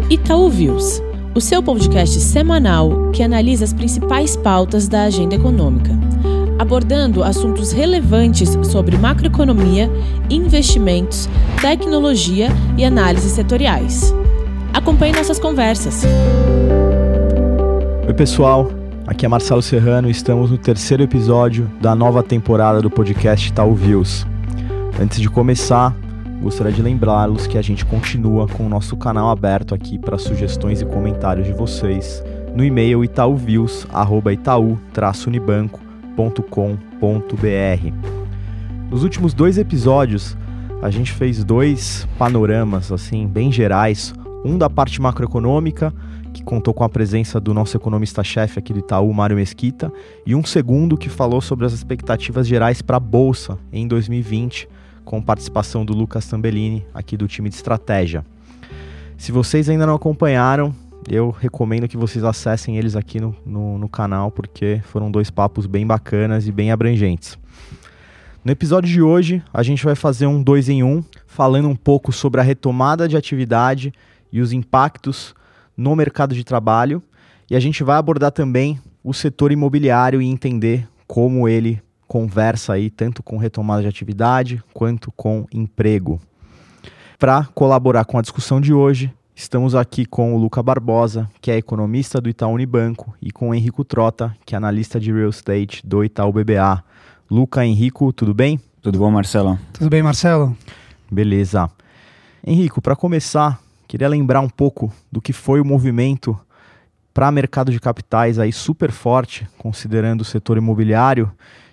Itaú Views, o seu podcast semanal que analisa as principais pautas da agenda econômica, abordando assuntos relevantes sobre macroeconomia, investimentos, tecnologia e análises setoriais. Acompanhe nossas conversas. Oi pessoal, aqui é Marcelo Serrano e estamos no terceiro episódio da nova temporada do podcast Itaú Views. Antes de começar, gostaria de lembrá-los que a gente continua com o nosso canal aberto aqui para sugestões e comentários de vocês no e-mail itauvius@itau-unibanco.com.br. Nos últimos 2 episódios, a gente fez 2 panoramas assim bem gerais, um da parte macroeconômica, que contou com a presença do nosso economista-chefe aqui do Itaú, Mário Mesquita, e um segundo que falou sobre as expectativas gerais para a Bolsa em 2020, com participação do Lucas Tambellini, aqui do time de estratégia. Se vocês ainda não acompanharam, eu recomendo que vocês acessem eles aqui no canal, porque foram 2 papos bem bacanas e bem abrangentes. No episódio de hoje, a gente vai fazer um 2 em 1, falando um pouco sobre a retomada de atividade e os impactos no mercado de trabalho, e a gente vai abordar também o setor imobiliário e entender como ele conversa aí tanto com retomada de atividade quanto com emprego. Para colaborar com a discussão de hoje, estamos aqui com o Luca Barbosa, que é economista do Itaú Unibanco, e com o Henrico Trota, que é analista de real estate do Itaú BBA. Luca, Henrico, tudo bem? Tudo bom, Marcelo? Tudo bem, Marcelo? Beleza. Henrico, para começar, queria lembrar um pouco do que foi o movimento para mercado de capitais aí super forte, considerando o setor imobiliário,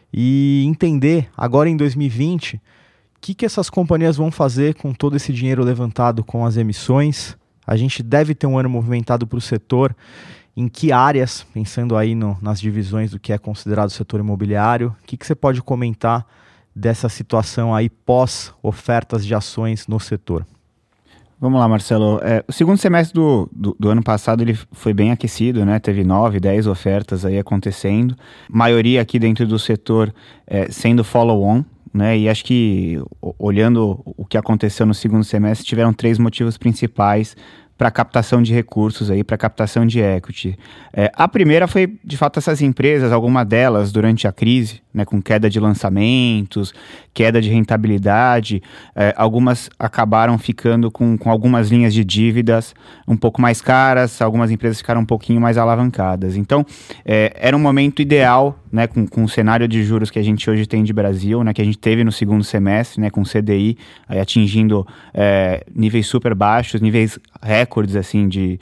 e entender agora em 2020 o que essas companhias vão fazer com todo esse dinheiro levantado com as emissões. A gente deve ter um ano movimentado para o setor. Em que áreas, pensando aí nas divisões do que é considerado setor imobiliário, o que você pode comentar dessa situação aí pós-ofertas de ações no setor? Vamos lá, Marcelo. O segundo semestre do ano passado ele foi bem aquecido, né? Teve 9, 10 ofertas aí acontecendo. Maioria aqui dentro do setor sendo follow-on, né? E acho que, olhando o que aconteceu no segundo semestre, tiveram 3 motivos principais para captação de recursos aí, para captação de equity. A primeira foi, de fato, essas empresas, alguma delas durante a crise, né, com queda de lançamentos, queda de rentabilidade, algumas acabaram ficando com algumas linhas de dívidas um pouco mais caras, algumas empresas ficaram um pouquinho mais alavancadas. Então, era um momento ideal, né, com o cenário de juros que a gente hoje tem de Brasil, né, que a gente teve no segundo semestre, né, com o CDI atingindo níveis super baixos, níveis recordes assim, de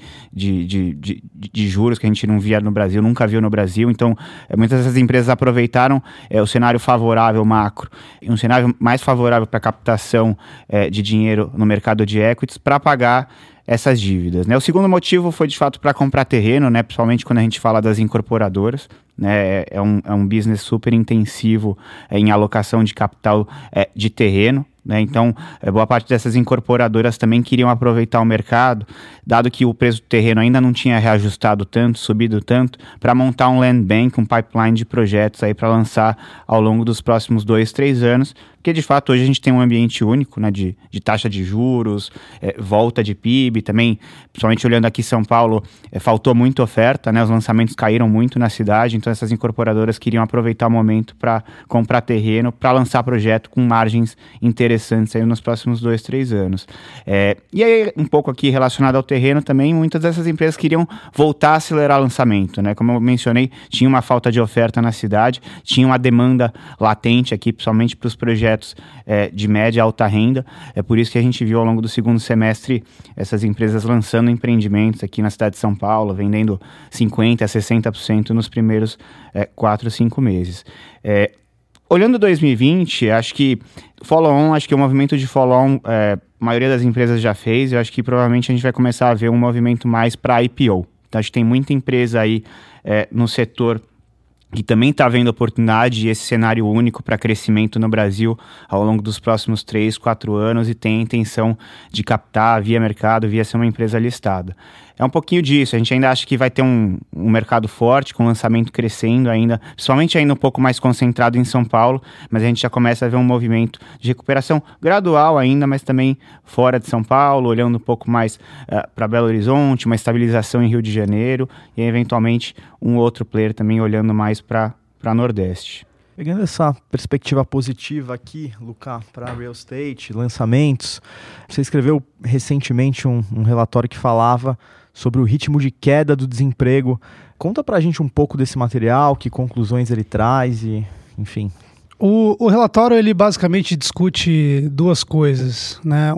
juros que a gente não via no Brasil, nunca viu no Brasil. Então, muitas dessas empresas aproveitaram o cenário favorável macro e um cenário mais favorável para a captação de dinheiro no mercado de equities para pagar essas dívidas, né? O segundo motivo foi de fato para comprar terreno, né? Principalmente quando a gente fala das incorporadoras, né? É um business super intensivo em alocação de capital de terreno, né? Então, boa parte dessas incorporadoras também queriam aproveitar o mercado, dado que o preço do terreno ainda não tinha reajustado tanto, subido tanto, para montar um land bank, um pipeline de projetos aí para lançar ao longo dos próximos 2, 3 anos, porque de fato hoje a gente tem um ambiente único, né, de taxa de juros, volta de PIB, também, principalmente olhando aqui São Paulo, faltou muita oferta, né, os lançamentos caíram muito na cidade, então essas incorporadoras queriam aproveitar o momento para comprar terreno, para lançar projeto com margens interessantes aí nos próximos 2, 3 anos. E aí, um pouco aqui relacionado ao terreno também, muitas dessas empresas queriam voltar a acelerar o lançamento, né? Como eu mencionei, tinha uma falta de oferta na cidade, tinha uma demanda latente aqui, principalmente para os projetos de média e alta renda. É por isso que a gente viu ao longo do segundo semestre essas empresas lançando empreendimentos aqui na cidade de São Paulo, vendendo 50% a 60% nos primeiros 4, 5 meses. Olhando 2020, acho que follow-on, o movimento de follow-on, a maioria das empresas já fez, eu acho que provavelmente a gente vai começar a ver um movimento mais para IPO. Então, acho que tem muita empresa aí no setor que também está vendo oportunidade e esse cenário único para crescimento no Brasil ao longo dos próximos 3, 4 anos e tem a intenção de captar via mercado, via ser uma empresa listada. É um pouquinho disso, a gente ainda acha que vai ter um mercado forte, com lançamento crescendo ainda, principalmente ainda um pouco mais concentrado em São Paulo, mas a gente já começa a ver um movimento de recuperação gradual ainda, mas também fora de São Paulo, olhando um pouco mais para Belo Horizonte, uma estabilização em Rio de Janeiro e eventualmente um outro player também olhando mais para Nordeste. Pegando essa perspectiva positiva aqui, Luca, para real estate, lançamentos, você escreveu recentemente um relatório que falava sobre o ritmo de queda do desemprego. Conta pra gente um pouco desse material, que conclusões ele traz e, enfim. O relatório, ele basicamente discute duas coisas, né?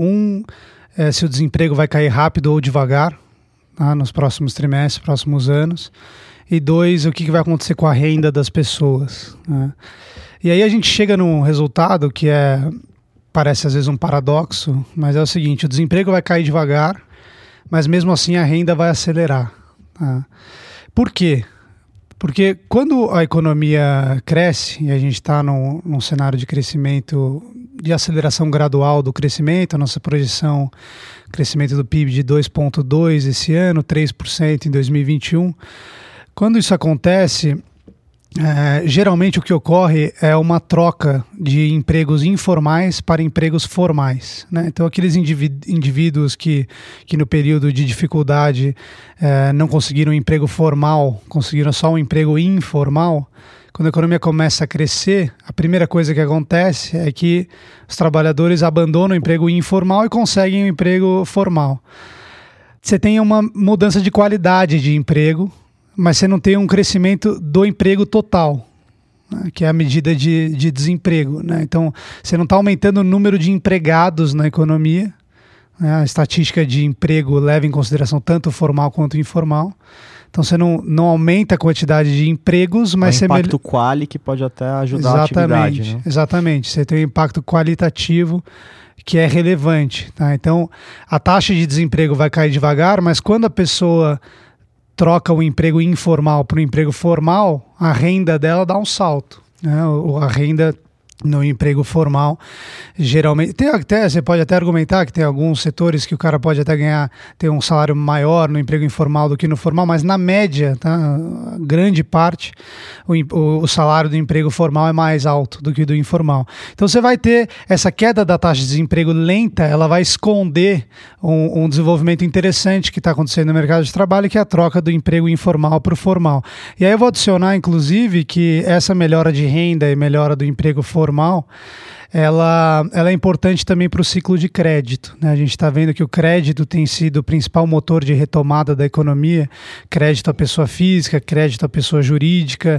É se o desemprego vai cair rápido ou devagar, tá? Nos próximos trimestres, próximos anos. E 2, o que vai acontecer com a renda das pessoas, né? E aí a gente chega num resultado que parece às vezes um paradoxo, mas é o seguinte: o desemprego vai cair devagar, mas mesmo assim a renda vai acelerar, tá? Por quê? Porque quando a economia cresce, e a gente está num cenário de crescimento, de aceleração gradual do crescimento, a nossa projeção, crescimento do PIB de 2,2% esse ano, 3% em 2021, quando isso acontece, geralmente o que ocorre é uma troca de empregos informais para empregos formais, né? Então aqueles indivíduos que no período de dificuldade não conseguiram um emprego formal, conseguiram só um emprego informal, quando a economia começa a crescer, a primeira coisa que acontece é que os trabalhadores abandonam o emprego informal e conseguem um emprego formal. Você tem uma mudança de qualidade de emprego, mas você não tem um crescimento do emprego total, né, que é a medida de desemprego, né? Então, você não está aumentando o número de empregados na economia, né? A estatística de emprego leva em consideração tanto o formal quanto o informal. Então, você não aumenta a quantidade de empregos, mas você... O impacto quali que pode até ajudar a atividade, né? Exatamente. Você tem um impacto qualitativo que é relevante, tá? Então, a taxa de desemprego vai cair devagar, mas quando a pessoa troca o emprego informal para o emprego formal, a renda dela dá um salto, né? A renda no emprego formal, geralmente, você pode até argumentar que tem alguns setores que o cara pode até ter um salário maior no emprego informal do que no formal, mas na média, tá? Grande parte, o salário do emprego formal é mais alto do que do informal. Então você vai ter essa queda da taxa de desemprego lenta, ela vai esconder um desenvolvimento interessante que está acontecendo no mercado de trabalho, que é a troca do emprego informal para o formal. E aí eu vou adicionar, inclusive, que essa melhora de renda e melhora do emprego formal, ela é importante também para o ciclo de crédito, né? A gente está vendo que o crédito tem sido o principal motor de retomada da economia, crédito à pessoa física, crédito à pessoa jurídica,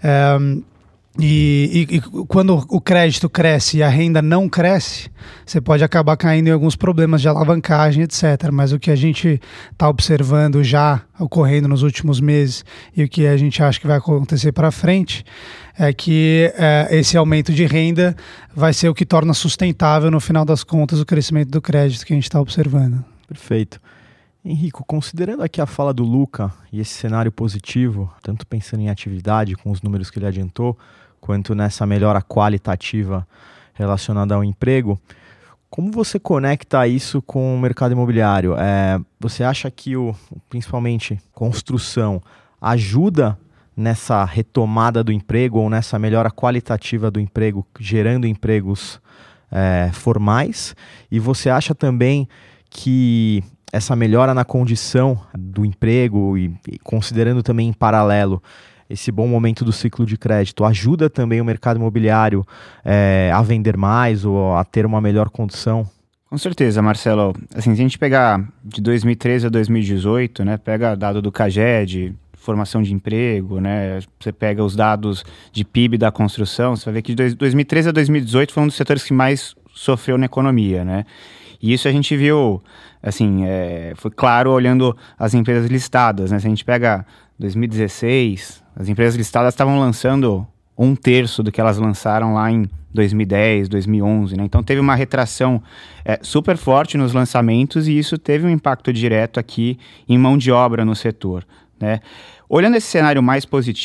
e quando o crédito cresce e a renda não cresce, você pode acabar caindo em alguns problemas de alavancagem, etc. Mas o que a gente está observando já ocorrendo nos últimos meses e o que a gente acha que vai acontecer para frente é que esse aumento de renda vai ser o que torna sustentável, no final das contas, o crescimento do crédito que a gente está observando. Perfeito. Henrico, considerando aqui a fala do Luca e esse cenário positivo, tanto pensando em atividade com os números que ele adiantou, quanto nessa melhora qualitativa relacionada ao emprego, como você conecta isso com o mercado imobiliário? Você acha que principalmente construção ajuda nessa retomada do emprego ou nessa melhora qualitativa do emprego, gerando empregos formais? E você acha também que essa melhora na condição do emprego e considerando também em paralelo esse bom momento do ciclo de crédito, ajuda também o mercado imobiliário a vender mais ou a ter uma melhor condição? Com certeza, Marcelo. Assim, se a gente pegar de 2013 a 2018, né, pega dado do CAGED, formação de emprego, né, você pega os dados de PIB da construção, você vai ver que de 2013 a 2018 foi um dos setores que mais sofreu na economia, né? E isso a gente viu, assim, foi claro olhando as empresas listadas, né? Se a gente pega 2016, as empresas listadas estavam lançando 1/3 do que elas lançaram lá em 2010, 2011, né? Então teve uma retração super forte nos lançamentos e isso teve um impacto direto aqui em mão de obra no setor, né? Olhando esse cenário mais positivo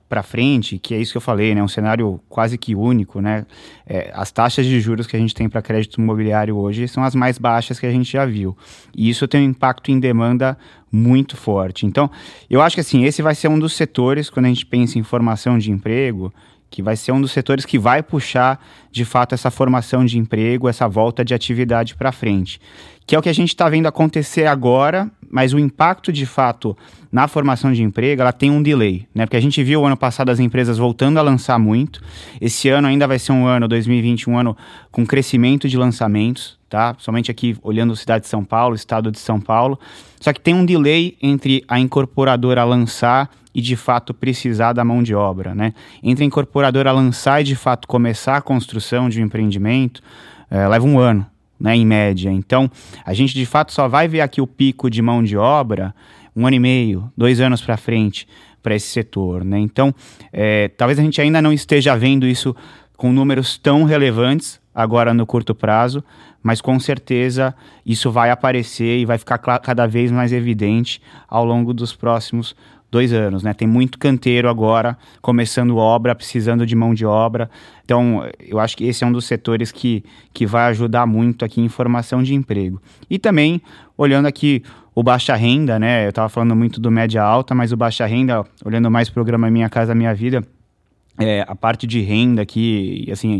para frente, que é isso que eu falei, né, um cenário quase que único, né, as taxas de juros que a gente tem para crédito imobiliário hoje são as mais baixas que a gente já viu, e isso tem um impacto em demanda muito forte. Então, eu acho que assim, esse vai ser um dos setores, quando a gente pensa em formação de emprego, que vai ser um dos setores que vai puxar, de fato, essa formação de emprego, essa volta de atividade para frente. Que é o que a gente está vendo acontecer agora, mas o impacto, de fato, na formação de emprego, ela tem um delay, né? Porque a gente viu o ano passado as empresas voltando a lançar muito. Esse ano ainda vai ser um ano, 2020, um ano com crescimento de lançamentos, tá? Somente aqui, olhando a cidade de São Paulo, estado de São Paulo. Só que tem um delay entre a incorporadora lançar e, de fato, precisar da mão de obra, né? Entre a incorporadora lançar e, de fato, começar a construção de um empreendimento, leva um ano, né, em média. Então, a gente, de fato, só vai ver aqui o pico de mão de obra 1 ano e meio, 2 anos para frente, para esse setor, né? Então, talvez a gente ainda não esteja vendo isso com números tão relevantes agora no curto prazo, mas com certeza isso vai aparecer e vai ficar cada vez mais evidente ao longo dos próximos 2 anos, né? Tem muito canteiro agora, começando obra, precisando de mão de obra. Então, eu acho que esse é um dos setores que vai ajudar muito aqui em formação de emprego. E também, olhando aqui o baixa renda, né? Eu estava falando muito do média alta, mas o baixa renda, olhando mais o programa Minha Casa Minha Vida, a parte de renda aqui, assim,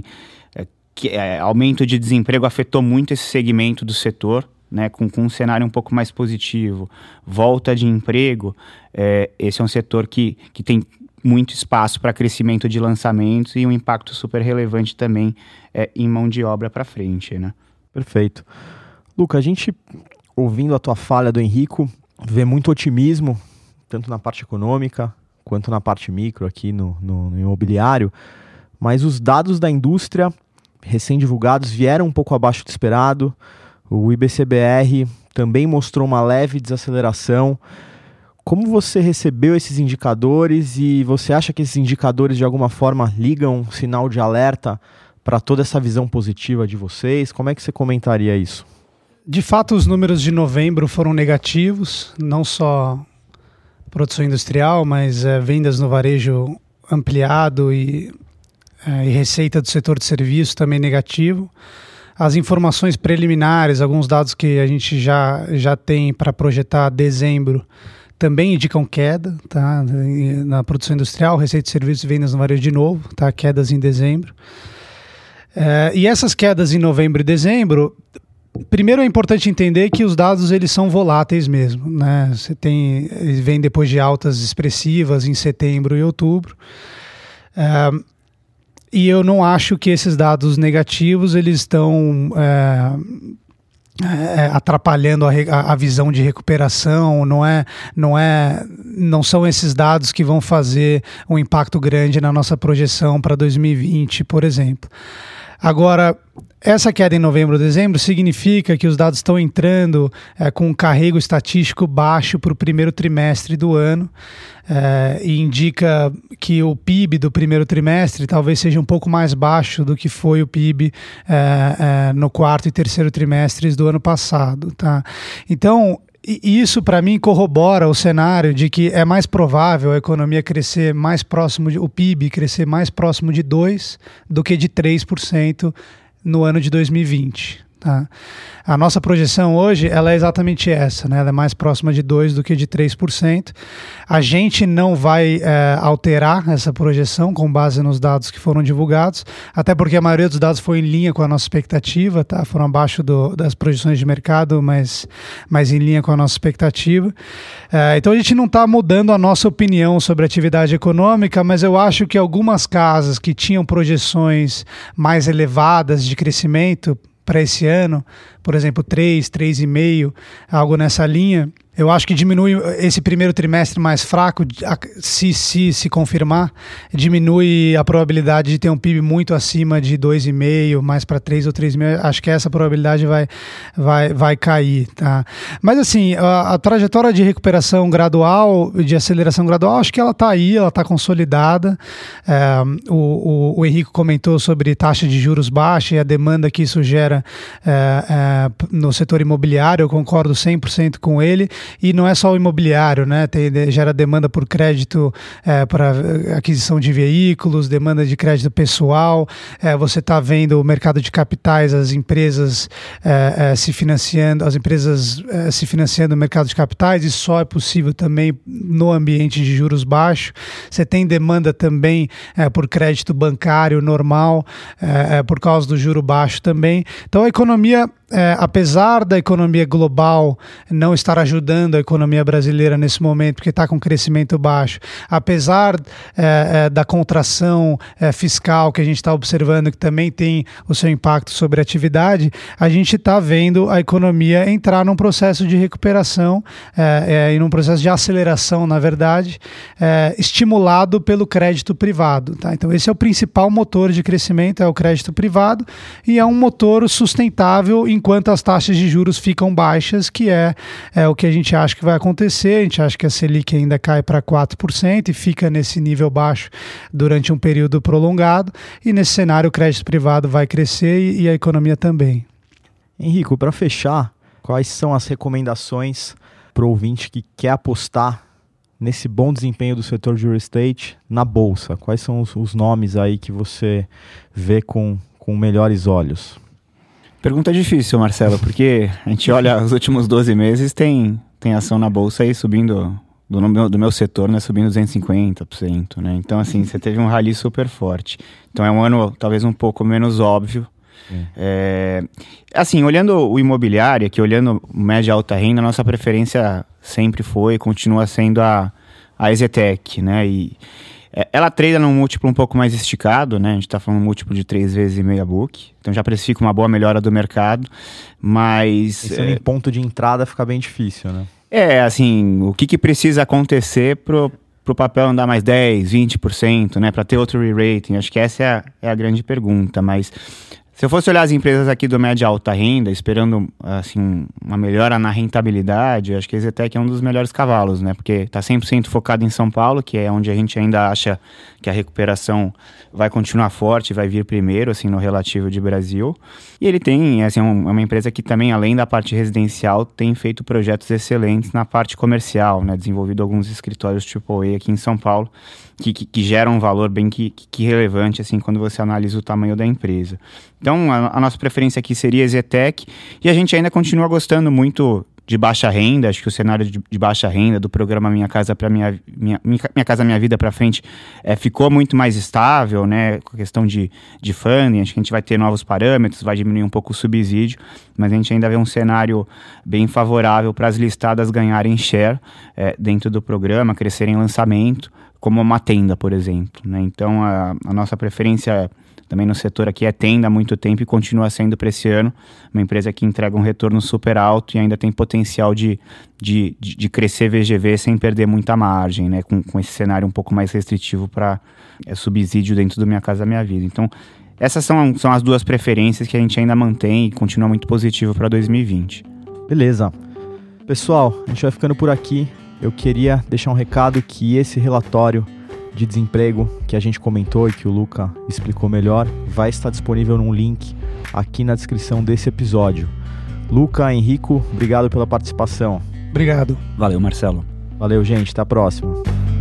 aumento de desemprego afetou muito esse segmento do setor, né, com um cenário um pouco mais positivo, volta de emprego, esse é um setor que tem muito espaço para crescimento de lançamentos e um impacto super relevante também em mão de obra para frente, né? Perfeito. Luca, a gente, ouvindo a tua fala do Henrico, vê muito otimismo, tanto na parte econômica quanto na parte micro aqui no imobiliário, mas os dados da indústria recém-divulgados vieram um pouco abaixo do esperado. O IBCBR também mostrou uma leve desaceleração. Como você recebeu esses indicadores e você acha que esses indicadores de alguma forma ligam um sinal de alerta para toda essa visão positiva de vocês? Como é que você comentaria isso? De fato, os números de novembro foram negativos, não só produção industrial, mas vendas no varejo ampliado e receita do setor de serviços também negativo. As informações preliminares, alguns dados que a gente já tem para projetar dezembro, também indicam queda, tá? Na produção industrial, receita de serviços e vendas no varejo de novo, tá? Quedas em dezembro. E essas quedas em novembro e dezembro, primeiro é importante entender que os dados eles são voláteis mesmo, né? Eles vêm depois de altas expressivas em setembro e outubro. E eu não acho que esses dados negativos eles estão atrapalhando a visão de recuperação. Não são esses dados que vão fazer um impacto grande na nossa projeção para 2020, por exemplo. Agora, essa queda em novembro e dezembro significa que os dados estão entrando com um carrego estatístico baixo para o primeiro trimestre do ano, e indica que o PIB do primeiro trimestre talvez seja um pouco mais baixo do que foi o PIB no quarto e terceiro trimestres do ano passado, tá? Então, isso para mim corrobora o cenário de que é mais provável a economia crescer mais próximo, o PIB crescer mais próximo de 2% do que de 3% no ano de 2020. Tá? A nossa projeção hoje ela é exatamente essa, né? Ela é mais próxima de 2% do que de 3%. A gente não vai alterar essa projeção com base nos dados que foram divulgados, até porque a maioria dos dados foi em linha com a nossa expectativa, tá? Foram abaixo das projeções de mercado, mas em linha com a nossa expectativa. Então a gente não está mudando a nossa opinião sobre a atividade econômica, mas eu acho que algumas casas que tinham projeções mais elevadas de crescimento para esse ano, por exemplo, 3,5, algo nessa linha, eu acho que diminui esse primeiro trimestre mais fraco, se confirmar, diminui a probabilidade de ter um PIB muito acima de 2,5, mais para 3 ou 3,5, acho que essa probabilidade vai cair, tá? Mas assim, a trajetória de recuperação gradual, de aceleração gradual, acho que ela está aí, ela está consolidada. O Henrico comentou sobre taxa de juros baixa e a demanda que isso gera no setor imobiliário, eu concordo 100% com ele. e não é só o imobiliário, né? Gera demanda por crédito para aquisição de veículos, demanda de crédito pessoal, você está vendo o mercado de capitais, as empresas se financiando no mercado de capitais, e só é possível também no ambiente de juros baixos. Você tem demanda também por crédito bancário normal, por causa do juro baixo também. Então a economia, apesar da economia global não estar ajudando a economia brasileira nesse momento, porque está com crescimento baixo, apesar da contração fiscal que a gente está observando, que também tem o seu impacto sobre a atividade, a gente está vendo a economia entrar num processo de recuperação e num processo de aceleração, na verdade, estimulado pelo crédito privado. Tá? Então esse é o principal motor de crescimento, é o crédito privado, e é um motor sustentável enquanto as taxas de juros ficam baixas, que é o que a gente acha que vai acontecer. A gente acha que a Selic ainda cai para 4% e fica nesse nível baixo durante um período prolongado, e nesse cenário o crédito privado vai crescer e a economia também. Henrico, para fechar, quais são as recomendações para o ouvinte que quer apostar nesse bom desempenho do setor de real estate na Bolsa? Quais são os nomes aí que você vê com melhores olhos? Pergunta difícil, Marcelo, porque a gente olha os últimos 12 meses, tem ação na Bolsa aí subindo, do meu setor, né, subindo 250%, né? Então, assim, você teve um rally super forte. Então, é um ano talvez um pouco menos óbvio. Assim, olhando o imobiliário, aqui olhando média e alta renda, a nossa preferência sempre foi e continua sendo a EZTEC, né? E ela trada num múltiplo um pouco mais esticado, né? A gente está falando um múltiplo de 3,5 vezes book, então já precifica uma boa melhora do mercado, mas... Pensando em ponto de entrada fica bem difícil, né? Assim, o que precisa acontecer pro papel andar mais 10%, 20%, né? Para ter outro re-rating? Acho que essa é a grande pergunta, mas... Se eu fosse olhar as empresas aqui do média alta renda, esperando assim, uma melhora na rentabilidade, acho que a EZTEC é um dos melhores cavalos, né? Porque está 100% focado em São Paulo, que é onde a gente ainda acha que a recuperação vai continuar forte, vai vir primeiro, assim, no relativo de Brasil. E ele tem, assim, uma empresa que também, além da parte residencial, tem feito projetos excelentes na parte comercial, né? Desenvolvido alguns escritórios AAA aqui em São Paulo, que geram um valor bem que relevante, assim, quando você analisa o tamanho da empresa. Então, a nossa preferência aqui seria a EZTEC, e a gente ainda continua gostando muito de baixa renda. Acho que o cenário de baixa renda do programa Minha Casa Minha Vida para frente ficou muito mais estável, né, com a questão de funding. Acho que a gente vai ter novos parâmetros, vai diminuir um pouco o subsídio, mas a gente ainda vê um cenário bem favorável para as listadas ganharem share dentro do programa, crescerem em lançamento, como uma Tenda, por exemplo, né? Então, a nossa preferência também no setor aqui é Tenda há muito tempo e continua sendo para esse ano, uma empresa que entrega um retorno super alto e ainda tem potencial de crescer VGV sem perder muita margem, né? Com esse cenário um pouco mais restritivo para subsídio dentro do Minha Casa Minha Vida. Então, essas são as duas preferências que a gente ainda mantém e continua muito positivo para 2020. Beleza. Pessoal, a gente vai ficando por aqui. Eu queria deixar um recado que esse relatório de desemprego que a gente comentou e que o Luca explicou melhor vai estar disponível num link aqui na descrição desse episódio. Luca, Henrico, obrigado pela participação. Obrigado. Valeu, Marcelo. Valeu, gente. Até a próxima.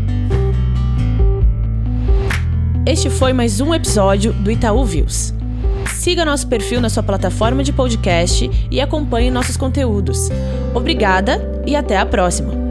Este foi mais um episódio do Itaú Views. Siga nosso perfil na sua plataforma de podcast e acompanhe nossos conteúdos. Obrigada e até a próxima!